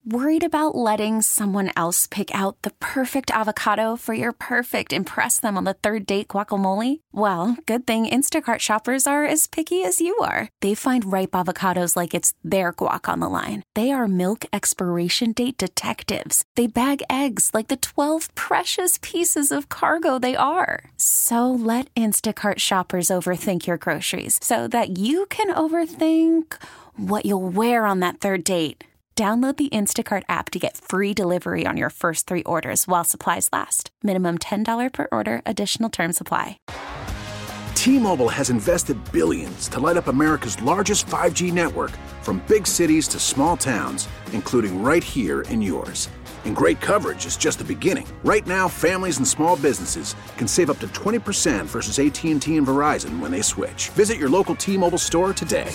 Worried about letting someone else pick out the perfect avocado for your perfect impress them on the third date guacamole? Well, good thing Instacart shoppers are as picky as you are. They find ripe avocados like it's their guac on the line. They are milk expiration date detectives. They bag eggs like the 12 precious pieces of cargo they are. So let Instacart shoppers overthink your groceries so that you can overthink what you'll wear on that third date. Download the Instacart app to get free delivery on your first 3 orders while supplies last. Minimum $10 per order. Additional terms apply. T-Mobile has invested billions to light up America's largest 5G network, from big cities to small towns, including right here in yours. And great coverage is just the beginning. Right now, families and small businesses can save up to 20% versus AT&T and Verizon when they switch. Visit your local T-Mobile store today.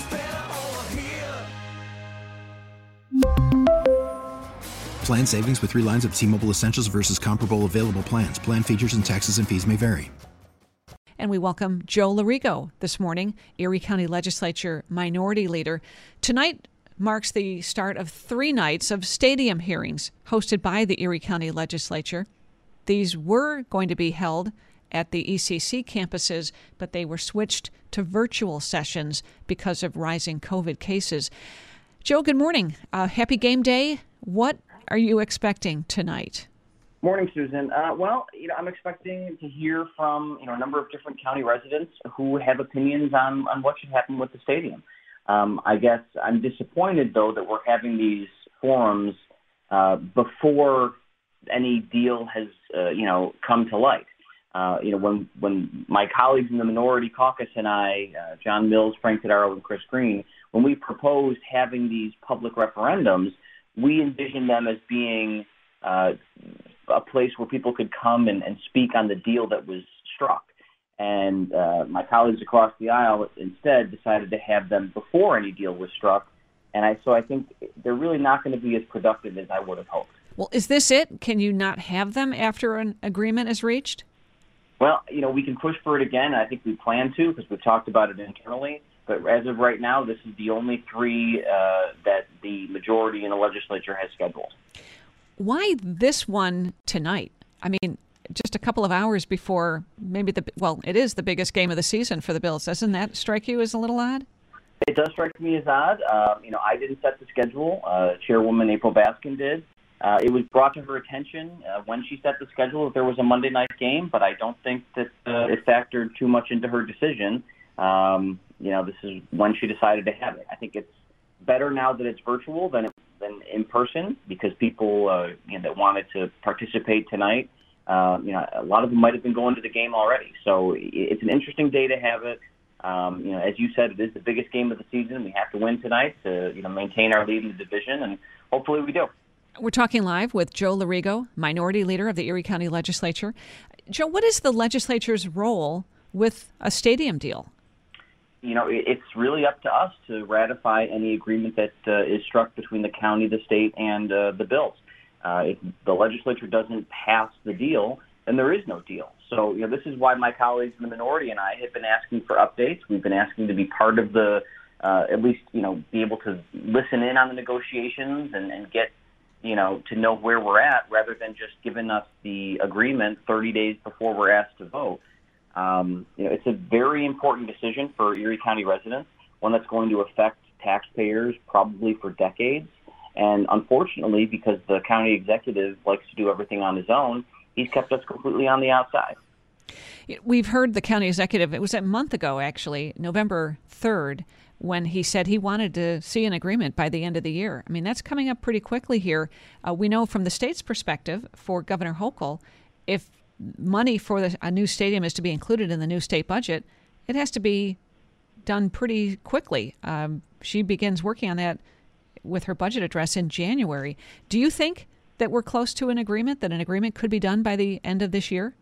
Plan savings with 3 lines of T-Mobile Essentials versus comparable available plans. Plan features and taxes and fees may vary. And we welcome Joe Lorigo this morning, Erie County Legislature Minority Leader. Tonight marks the start of 3 nights of stadium hearings hosted by the Erie County Legislature. These were going to be held at the ECC campuses, but they were switched to virtual sessions because of rising COVID cases. Joe, good morning. Happy game day. What are you expecting tonight? Morning, Susan. I'm expecting to hear from a number of different county residents who have opinions on what should happen with the stadium. I guess I'm disappointed, though, that we're having these forums before any deal has come to light. When my colleagues in the minority caucus and I, John Mills, Frank Tadaro, and Chris Green, when we proposed having these public referendums, we envisioned them as being a place where people could come and speak on the deal that was struck. And my colleagues across the aisle instead decided to have them before any deal was struck. And so I think they're really not going to be as productive as I would have hoped. Well, is this it? Can you not have them after an agreement is reached? Well, we can push for it again. I think we plan to because we've talked about it internally. But as of right now, this is the only 3 that the majority in the legislature has scheduled. Why this one tonight? I mean, just a couple of hours before maybe it is the biggest game of the season for the Bills. Doesn't that strike you as a little odd? It does strike me as odd. I didn't set the schedule. Chairwoman April Baskin did. It was brought to her attention when she set the schedule that there was a Monday night game, but I don't think that it factored too much into her decision. This is when she decided to have it. I think it's better now that it's virtual than in person because people that wanted to participate tonight, a lot of them might have been going to the game already. So it's an interesting day to have it. As you said, it is the biggest game of the season. We have to win tonight to maintain our lead in the division, and hopefully we do. We're talking live with Joe Lorigo, Minority Leader of the Erie County Legislature. Joe, what is the legislature's role with a stadium deal? It's really up to us to ratify any agreement that is struck between the county, the state, and the Bills. If the legislature doesn't pass the deal, then there is no deal. So, this is why my colleagues in the minority and I have been asking for updates. We've been asking to be part of the, at least, be able to listen in on the negotiations and get, to know where we're at rather than just giving us the agreement 30 days before we're asked to vote. It's a very important decision for Erie County residents, one that's going to affect taxpayers probably for decades. And unfortunately, because the county executive likes to do everything on his own, he's kept us completely on the outside. We've heard the county executive, it was a month ago, actually, November 3rd, when he said he wanted to see an agreement by the end of the year. I mean, that's coming up pretty quickly here. We know from the state's perspective, for Governor Hochul, if money for a new stadium is to be included in the new state budget, it has to be done pretty quickly. She begins working on that with her budget address in January. Do you think that we're close to an agreement, that an agreement could be done by the end of this year?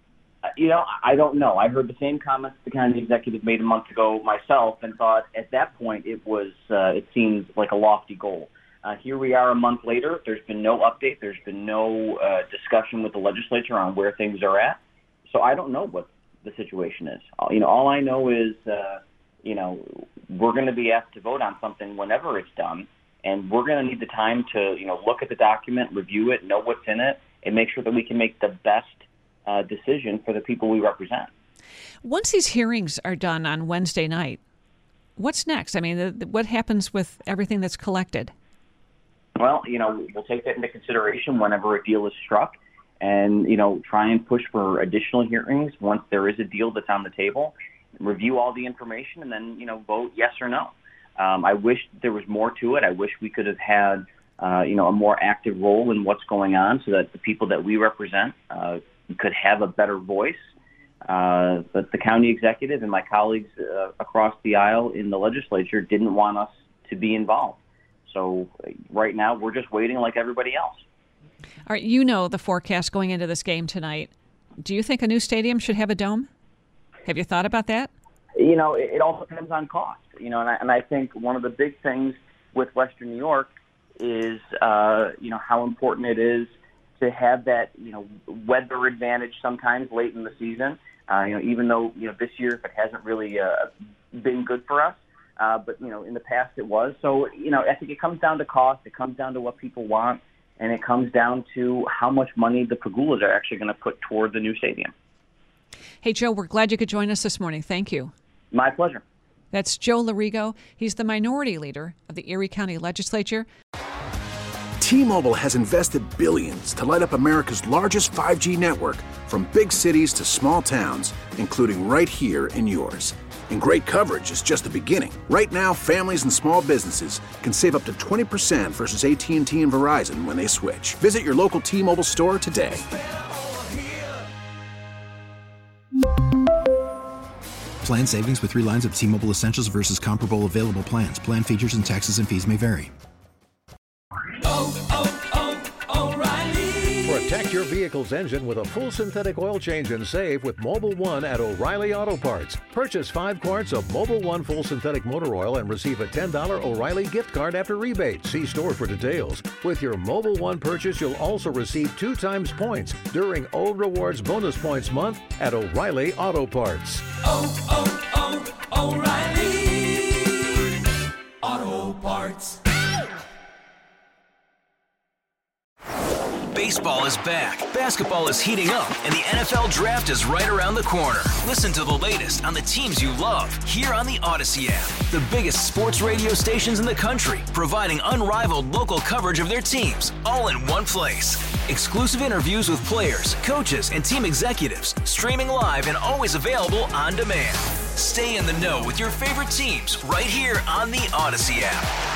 I don't know. I heard the same comments the county executive made a month ago myself and thought at that point it seemed like a lofty goal. Here we are a month later. There's been no update. There's been no discussion with the legislature on where things are at. So I don't know what the situation is. All I know is, we're going to be asked to vote on something whenever it's done. And we're going to need the time to, look at the document, review it, know what's in it, and make sure that we can make the best decision for the people we represent. Once these hearings are done on Wednesday night, what's next? I mean, what happens with everything that's collected? Well, we'll take that into consideration whenever a deal is struck and, try and push for additional hearings once there is a deal that's on the table, review all the information, and then, vote yes or no. I wish there was more to it. I wish we could have had, a more active role in what's going on so that the people that we represent could have a better voice. But the county executive and my colleagues across the aisle in the legislature didn't want us to be involved. So right now, we're just waiting like everybody else. All right, you know the forecast going into this game tonight. Do you think a new stadium should have a dome? Have you thought about that? It all depends on cost. And I think one of the big things with Western New York is, how important it is to have that, weather advantage sometimes late in the season. Even though, this year it hasn't really been good for us. But, in the past it was. So, I think it comes down to cost. It comes down to what people want. And it comes down to how much money the Pegulas are actually going to put toward the new stadium. Hey, Joe, we're glad you could join us this morning. Thank you. My pleasure. That's Joe Larigo. He's the minority leader of the Erie County Legislature. T-Mobile has invested billions to light up America's largest 5G network, from big cities to small towns, including right here in yours. And great coverage is just the beginning. Right now, families and small businesses can save up to 20% versus AT&T and Verizon when they switch. Visit your local T-Mobile store today. Plan savings with 3 lines of T-Mobile Essentials versus comparable available plans. Plan features and taxes and fees may vary. Protect your vehicle's engine with a full synthetic oil change and save with Mobil 1 at O'Reilly Auto Parts. Purchase 5 quarts of Mobil 1 full synthetic motor oil and receive a $10 O'Reilly gift card after rebate. See store for details. With your Mobil 1 purchase, you'll also receive 2 times points during O Rewards Bonus Points Month at O'Reilly Auto Parts. O'Reilly Auto Parts. Baseball is back, basketball is heating up, and the NFL Draft is right around the corner. Listen to the latest on the teams you love here on the Odyssey app. The biggest sports radio stations in the country, providing unrivaled local coverage of their teams, all in one place. Exclusive interviews with players, coaches, and team executives, streaming live and always available on demand. Stay in the know with your favorite teams right here on the Odyssey app.